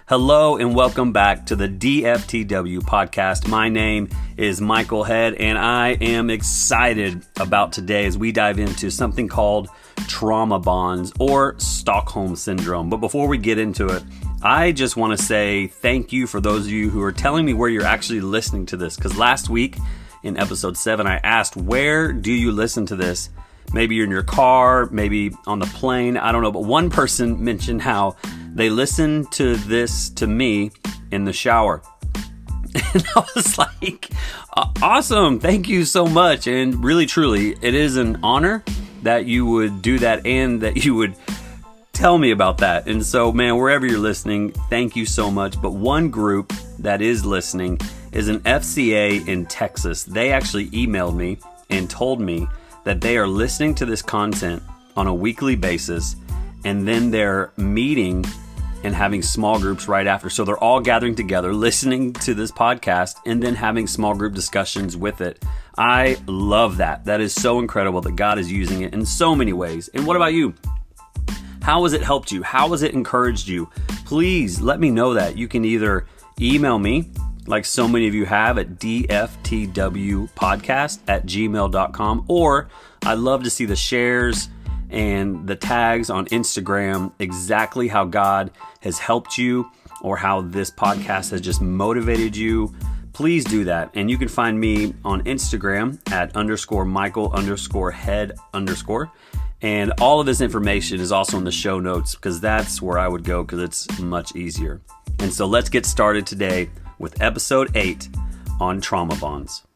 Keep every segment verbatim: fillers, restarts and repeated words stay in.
Hello and welcome back to the D F T W podcast. My name is Michael Head and I am excited about today as we dive into something called trauma bonds or Stockholm Syndrome. But before we get into it, I just want to say thank you for those of you who are telling me where you're actually listening to this. Because last week in episode seven, I asked, where do you listen to this? Maybe you're in your car, maybe on the plane, I don't know. But one person mentioned how they listen to this to me in the shower. And I was like, awesome, thank you so much. And really, truly, it is an honor that you would do that and that you would tell me about that. And so, man, wherever you're listening, thank you so much. But one group that is listening is an F C A in Texas. They actually emailed me and told me that they are listening to this content on a weekly basis, and then they're meeting and having small groups right after. So they're all gathering together, listening to this podcast, and then having small group discussions with it. I love that. That is so incredible that God is using it in so many ways. And what about you? How has it helped you? How has it encouraged you? Please let me know that. You can either email me, like so many of you have, at d f t w podcast at gmail dot com, or I'd love to see the shares and the tags on Instagram, exactly how God has helped you or how this podcast has just motivated you. Please do that. And you can find me on Instagram at underscore Michael underscore head underscore. And all of this information is also in the show notes because that's where I would go because it's much easier. And so let's get started today with episode eight on trauma bonds.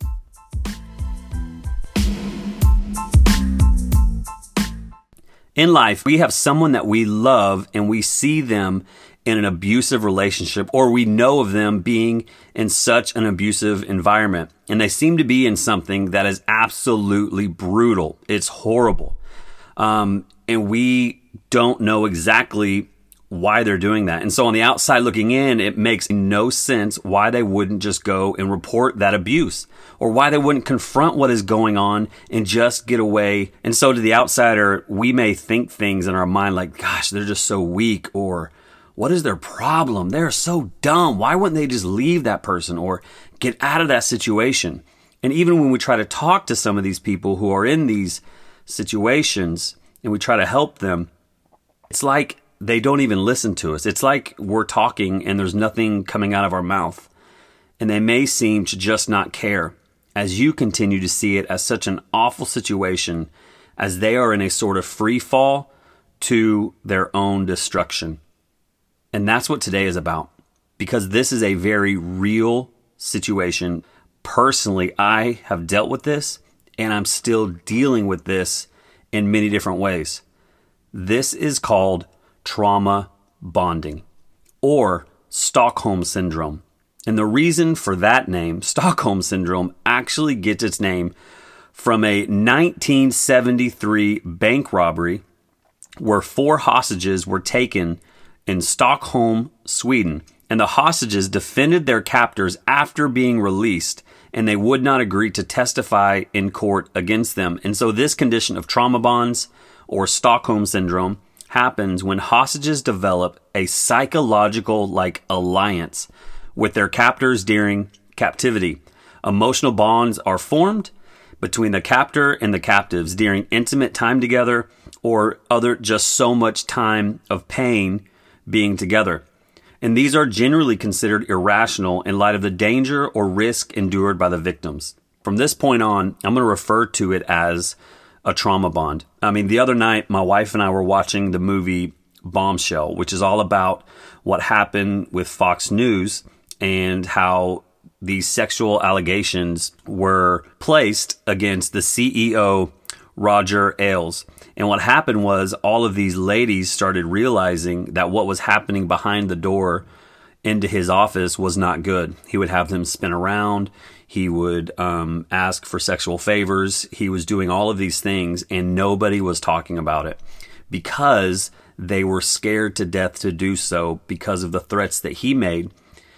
In life, we have someone that we love and we see them in an abusive relationship, or we know of them being in such an abusive environment. And they seem to be in something that is absolutely brutal. It's horrible. Um, and we don't know exactly why they're doing that. And so on the outside looking in, it makes no sense why they wouldn't just go and report that abuse, or why they wouldn't confront what is going on and just get away. And so to the outsider, we may think things in our mind like, gosh, they're just so weak, or what is their problem? They're so dumb. Why wouldn't they just leave that person or get out of that situation? And even when we try to talk to some of these people who are in these situations and we try to help them, it's like they don't even listen to us. It's like we're talking and there's nothing coming out of our mouth. And they may seem to just not care as you continue to see it as such an awful situation, as they are in a sort of free fall to their own destruction. And that's what today is about, because this is a very real situation. Personally, I have dealt with this and I'm still dealing with this in many different ways. This is called trauma bonding or Stockholm Syndrome. And the reason for that name, Stockholm Syndrome, actually gets its name from a nineteen seventy-three bank robbery where four hostages were taken in Stockholm, Sweden. And the hostages defended their captors after being released, and they would not agree to testify in court against them. And so this condition of trauma bonds or Stockholm Syndrome happens when hostages develop a psychological like alliance with their captors during captivity. Emotional bonds are formed between the captor and the captives during intimate time together, or other just so much time of pain being together. And these are generally considered irrational in light of the danger or risk endured by the victims. From this point on, I'm going to refer to it as a trauma bond. I mean, the other night, my wife and I were watching the movie Bombshell, which is all about what happened with Fox News and how these sexual allegations were placed against the C E O, Roger Ailes. And what happened was all of these ladies started realizing that what was happening behind the door into his office was not good. He would have them spin around. He would um, ask for sexual favors. He was doing all of these things, and nobody was talking about it because they were scared to death to do so because of the threats that he made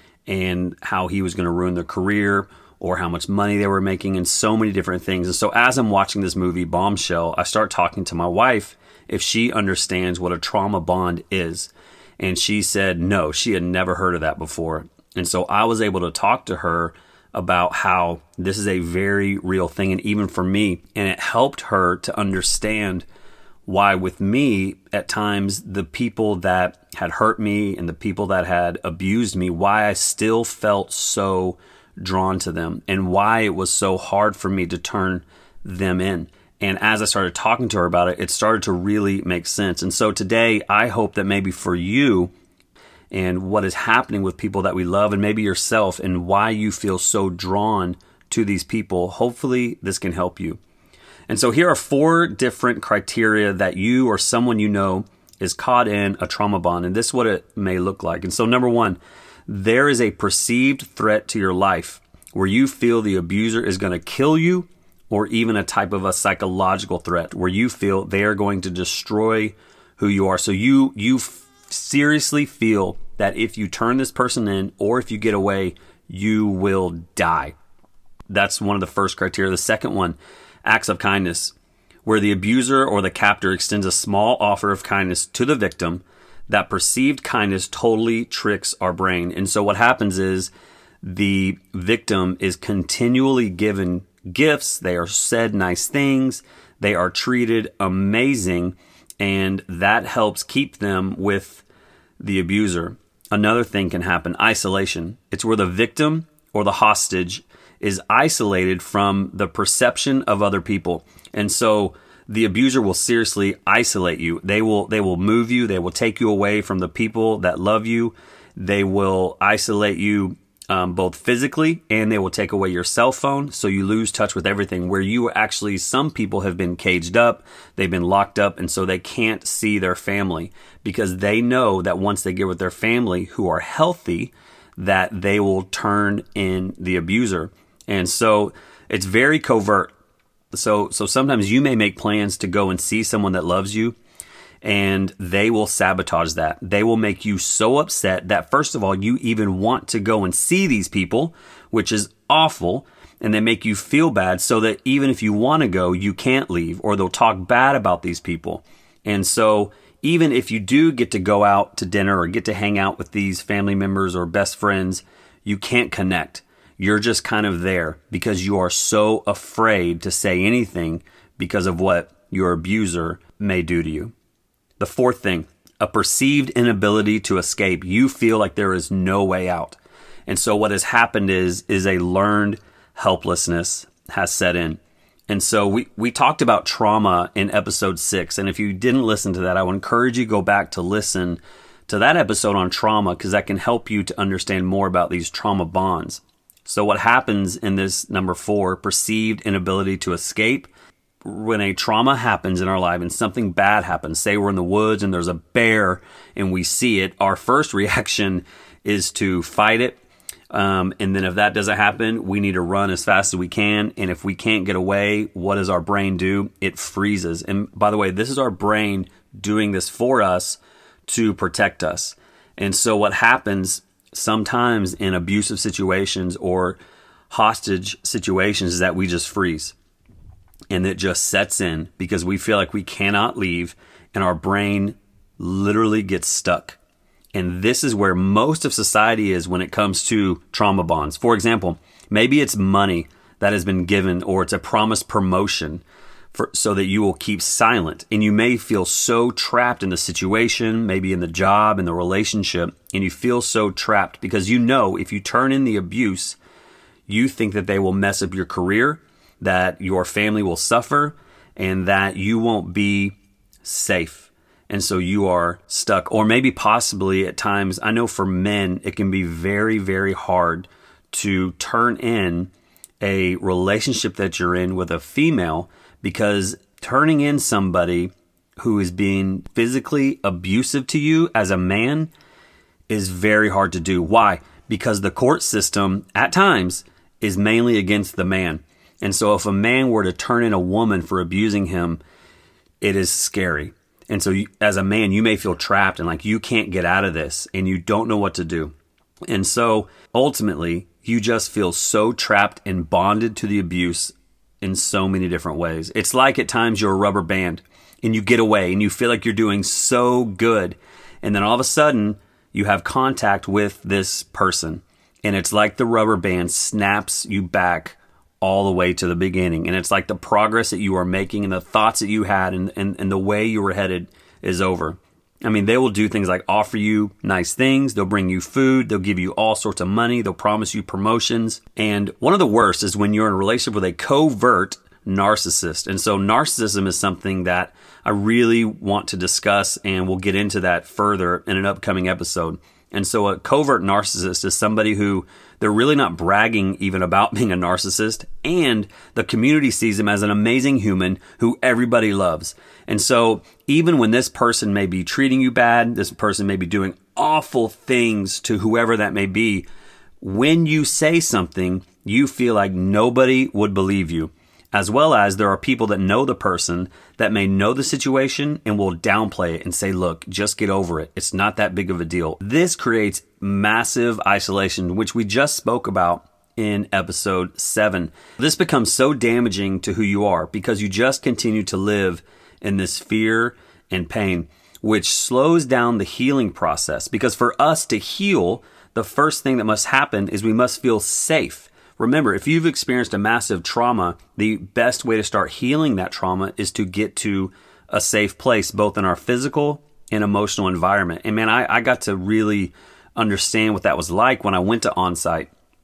and how he was going to ruin their career or how much money they were making and so many different things. And so as I'm watching this movie, Bombshell, I start talking to my wife if she understands what a trauma bond is. And she said no, she had never heard of that before. And so I was able to talk to her about how this is a very real thing, and even for me, and it helped her to understand why with me, at times, the people that had hurt me and the people that had abused me, why I still felt so drawn to them and why it was so hard for me to turn them in. And as I started talking to her about it, it started to really make sense. And so today, I hope that maybe for you and what is happening with people that we love, and maybe yourself, and why you feel so drawn to these people, hopefully this can help you. And so here are four different criteria that you or someone you know is caught in a trauma bond. And this is what it may look like. And so number one, there is a perceived threat to your life where you feel the abuser is going to kill you, or even a type of a psychological threat where you feel they are going to destroy who you are. So you you f- seriously feel that if you turn this person in or if you get away, you will die. That's one of the first criteria. The second one, acts of kindness, where the abuser or the captor extends a small offer of kindness to the victim. That perceived kindness totally tricks our brain. And so what happens is the victim is continually given gifts. They are said nice things. They are treated amazing. And that helps keep them with the abuser. Another thing can happen, isolation. It's where the victim or the hostage is isolated from the perception of other people. And so the abuser will seriously isolate you. They will they will move you. They will take you away from the people that love you. They will isolate you um, both physically, and they will take away your cell phone, so you lose touch with everything. Where you actually, some people have been caged up, they've been locked up, and so they can't see their family because they know that once they get with their family who are healthy, that they will turn in the abuser. And so it's very covert. So so sometimes you may make plans to go and see someone that loves you, and they will sabotage that. They will make you so upset that, first of all, you even want to go and see these people, which is awful, and they make you feel bad so that even if you want to go, you can't leave, or they'll talk bad about these people. And so even if you do get to go out to dinner or get to hang out with these family members or best friends, you can't connect. You're just kind of there because you are so afraid to say anything because of what your abuser may do to you. The fourth thing, a perceived inability to escape. You feel like there is no way out. And so what has happened is, is a learned helplessness has set in. And so we, we talked about trauma in episode six. And if you didn't listen to that, I would encourage you to go back to listen to that episode on trauma, because that can help you to understand more about these trauma bonds. So what happens in this number four, perceived inability to escape, when a trauma happens in our life and something bad happens, say we're in the woods and there's a bear and we see it, our first reaction is to fight it. Um, and then if that doesn't happen, we need to run as fast as we can. And if we can't get away, what does our brain do? It freezes. And by the way, this is our brain doing this for us to protect us. And so what happens sometimes in abusive situations or hostage situations is that we just freeze. And it just sets in because we feel like we cannot leave, and our brain literally gets stuck. And this is where most of society is when it comes to trauma bonds. For example, maybe it's money that has been given, or it's a promised promotion for, so that you will keep silent. And you may feel so trapped in the situation, maybe in the job, in the relationship, and you feel so trapped because you know if you turn in the abuse, you think that they will mess up your career, that your family will suffer, and that you won't be safe. And so you are stuck. Or maybe possibly at times, I know for men, it can be very, very hard to turn in a relationship that you're in with a female, because turning in somebody who is being physically abusive to you as a man is very hard to do. Why? Because the court system at times is mainly against the man. And so if a man were to turn in a woman for abusing him, it is scary. And so you, as a man, you may feel trapped and like you can't get out of this and you don't know what to do. And so ultimately, you just feel so trapped and bonded to the abuse in so many different ways. It's like at times you're a rubber band and you get away and you feel like you're doing so good. And then all of a sudden, you have contact with this person. And it's like the rubber band snaps you back all the way to the beginning. And it's like the progress that you are making and the thoughts that you had and, and, and the way you were headed is over. I mean, they will do things like offer you nice things. They'll bring you food. They'll give you all sorts of money. They'll promise you promotions. And one of the worst is when you're in a relationship with a covert narcissist. And so narcissism is something that I really want to discuss, and we'll get into that further in an upcoming episode. And so a covert narcissist is somebody who they're really not bragging even about being a narcissist, and the community sees them as an amazing human who everybody loves. And so even when this person may be treating you bad, this person may be doing awful things to whoever that may be, when you say something, you feel like nobody would believe you. As well as there are people that know the person that may know the situation and will downplay it and say, look, just get over it. It's not that big of a deal. This creates massive isolation, which we just spoke about in episode seven. This becomes so damaging to who you are because you just continue to live in this fear and pain, which slows down the healing process. Because for us to heal, the first thing that must happen is we must feel safe. Remember, if you've experienced a massive trauma, the best way to start healing that trauma is to get to a safe place, both in our physical and emotional environment. And man, I, I got to really understand what that was like when I went to Onsite.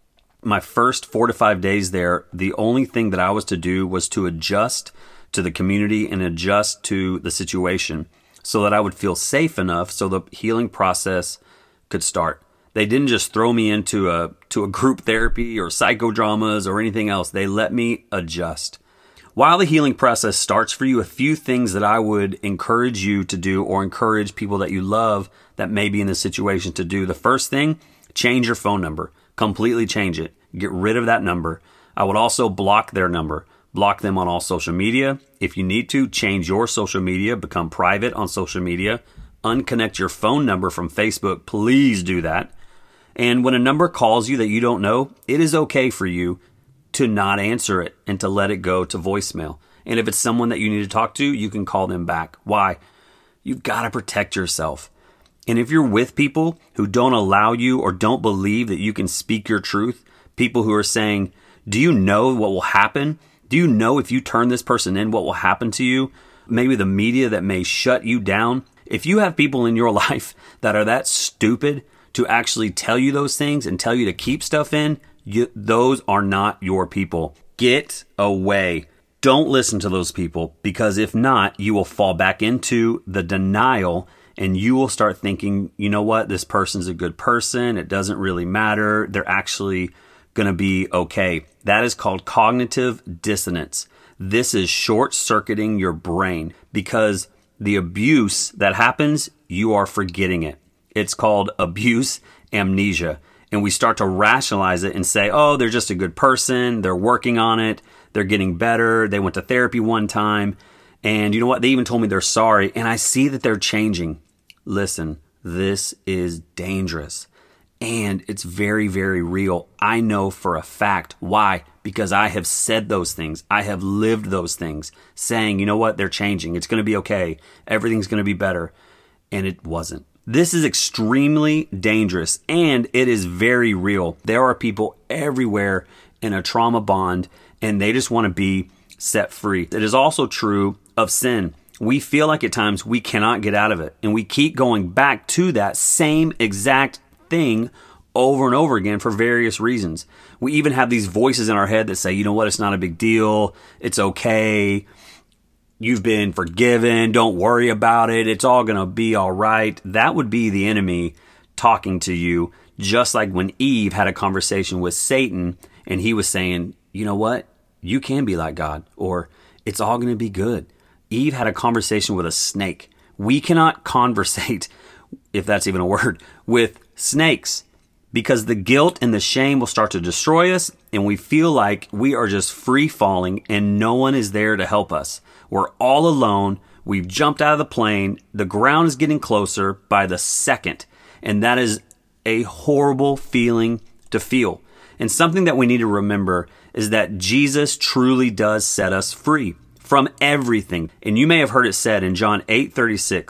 My first four to five days there, the only thing that I was to do was to adjust to the community and adjust to the situation so that I would feel safe enough so the healing process could start. They didn't just throw me into a to a group therapy or psychodramas or anything else. They let me adjust. While the healing process starts for you, a few things that I would encourage you to do or encourage people that you love that may be in this situation to do. The first thing, change your phone number. Completely change it. Get rid of that number. I would also block their number. Block them on all social media. If you need to, change your social media. Become private on social media. Unconnect your phone number from Facebook. Please do that. And when a number calls you that you don't know, it is okay for you to not answer it and to let it go to voicemail. And if it's someone that you need to talk to, you can call them back. Why? You've got to protect yourself. And if you're with people who don't allow you or don't believe that you can speak your truth, people who are saying, do you know what will happen? Do you know if you turn this person in, what will happen to you? Maybe the media that may shut you down. If you have people in your life that are that stupid to actually tell you those things and tell you to keep stuff in, you, those are not your people. Get away. Don't listen to those people, because if not, you will fall back into the denial and you will start thinking, you know what, this person's a good person. It doesn't really matter. They're actually going to be okay. That is called cognitive dissonance. This is short-circuiting your brain because the abuse that happens, you are forgetting it. It's called abuse amnesia. And we start to rationalize it and say, oh, they're just a good person. They're working on it. They're getting better. They went to therapy one time. And you know what? They even told me they're sorry. And I see that they're changing. Listen, this is dangerous. And it's very, very real. I know for a fact. Why? Because I have said those things. I have lived those things, saying, you know what? They're changing. It's going to be okay. Everything's going to be better. And it wasn't. This is extremely dangerous, and it is very real. There are people everywhere in a trauma bond, and they just want to be set free. It is also true of sin. We feel like at times we cannot get out of it, and we keep going back to that same exact thing over and over again for various reasons. We even have these voices in our head that say, you know what, it's not a big deal. It's okay. You've been forgiven. Don't worry about it. It's all going to be all right. That would be the enemy talking to you, just like when Eve had a conversation with Satan and he was saying, you know what? You can be like God, or it's all going to be good. Eve had a conversation with a snake. We cannot conversate, if that's even a word, with snakes, because the guilt and the shame will start to destroy us, and we feel like we are just free falling and no one is there to help us. We're all alone. We've jumped out of the plane. The ground is getting closer by the second. And that is a horrible feeling to feel. And something that we need to remember is that Jesus truly does set us free from everything. And you may have heard it said in John eight thirty-six,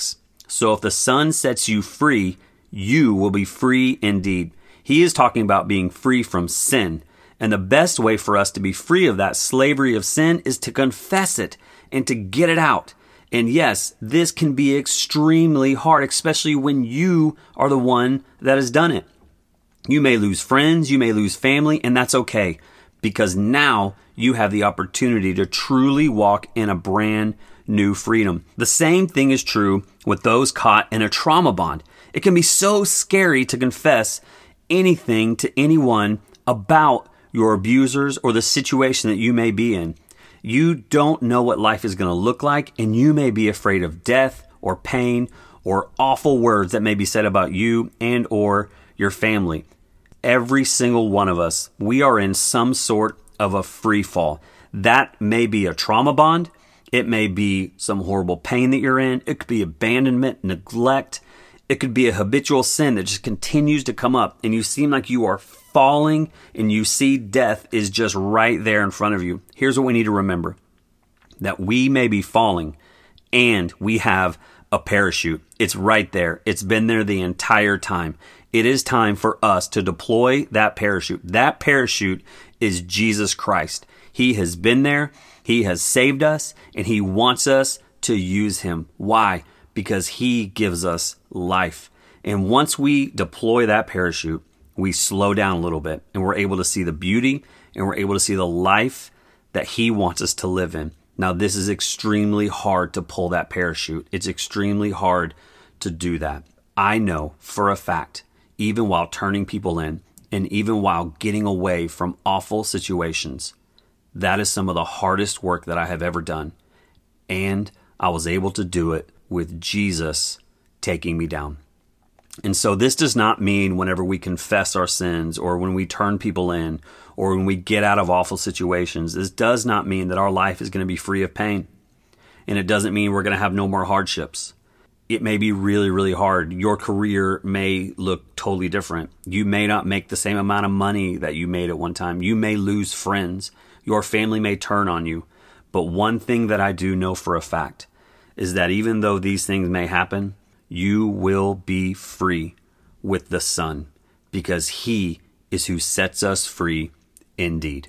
So if the Son sets you free, you will be free indeed. He is talking about being free from sin. And the best way for us to be free of that slavery of sin is to confess it and to get it out. And yes, this can be extremely hard, especially when you are the one that has done it. You may lose friends, you may lose family, and that's okay, because now you have the opportunity to truly walk in a brand new freedom. The same thing is true with those caught in a trauma bond. It can be so scary to confess anything to anyone about your abusers or the situation that you may be in. You don't know what life is going to look like, and you may be afraid of death or pain or awful words that may be said about you and or your family. Every single one of us, we are in some sort of a free fall. That may be a trauma bond. It may be some horrible pain that you're in. It could be abandonment, neglect. It could be a habitual sin that just continues to come up, and you seem like you are falling and you see death is just right there in front of you. Here's what we need to remember: that we may be falling and we have a parachute. It's right there. It's been there the entire time. It is time for us to deploy that parachute. That parachute is Jesus Christ. He has been there. He has saved us, and he wants us to use him. Why? Because he gives us life. And once we deploy that parachute, we slow down a little bit, and we're able to see the beauty, and we're able to see the life that he wants us to live in. Now, this is extremely hard to pull that parachute. It's extremely hard to do that. I know for a fact, even while turning people in, and even while getting away from awful situations, that is some of the hardest work that I have ever done. And I was able to do it with Jesus taking me down. And so this does not mean whenever we confess our sins or when we turn people in or when we get out of awful situations, this does not mean that our life is going to be free of pain. And it doesn't mean we're going to have no more hardships. It may be really, really hard. Your career may look totally different. You may not make the same amount of money that you made at one time. You may lose friends. Your family may turn on you. But one thing that I do know for a fact is that even though these things may happen, you will be free with the Son, because he is who sets us free indeed.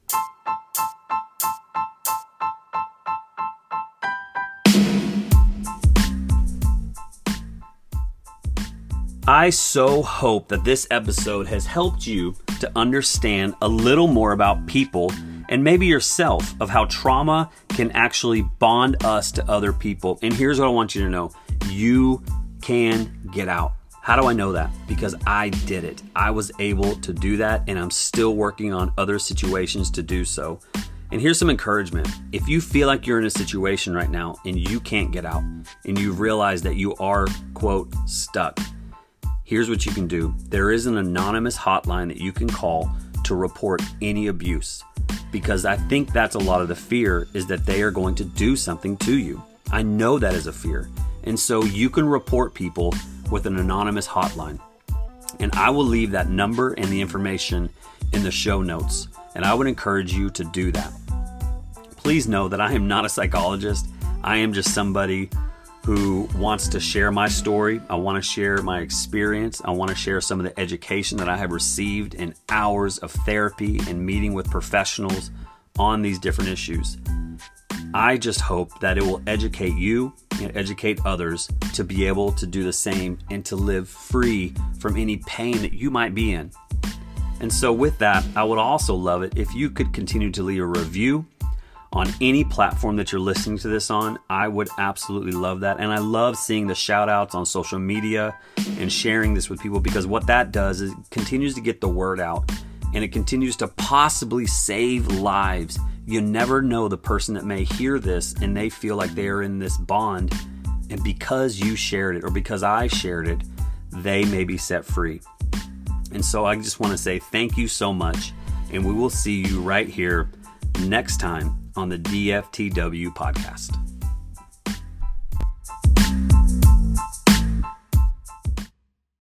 I so hope that this episode has helped you to understand a little more about people and maybe yourself, of how trauma can actually bond us to other people. And here's what I want you to know. You can get out. How do I know that? Because I did it. I was able to do that, and I'm still working on other situations to do so. And here's some encouragement. If you feel like you're in a situation right now and you can't get out, and you realize that you are, quote, stuck, here's what you can do. There is an anonymous hotline that you can call to report any abuse, because I think that's a lot of the fear, is that they are going to do something to you. I know that is a fear. And so you can report people with an anonymous hotline. And I will leave that number and the information in the show notes. And I would encourage you to do that. Please know that I am not a psychologist. I am just somebody who wants to share my story. I want to share my experience. I want to share some of the education that I have received in hours of therapy and meeting with professionals on these different issues. I just hope that it will educate you and educate others to be able to do the same and to live free from any pain that you might be in. And so with that, I would also love it if you could continue to leave a review on any platform that you're listening to this on. I would absolutely love that. And I love seeing the shout outs on social media and sharing this with people, because what that does is it continues to get the word out, and it continues to possibly save lives. You never know the person that may hear this and they feel like they are in this bond, and because you shared it or because I shared it, they may be set free. And so I just want to say thank you so much, and we will see you right here next time on the D F T W podcast.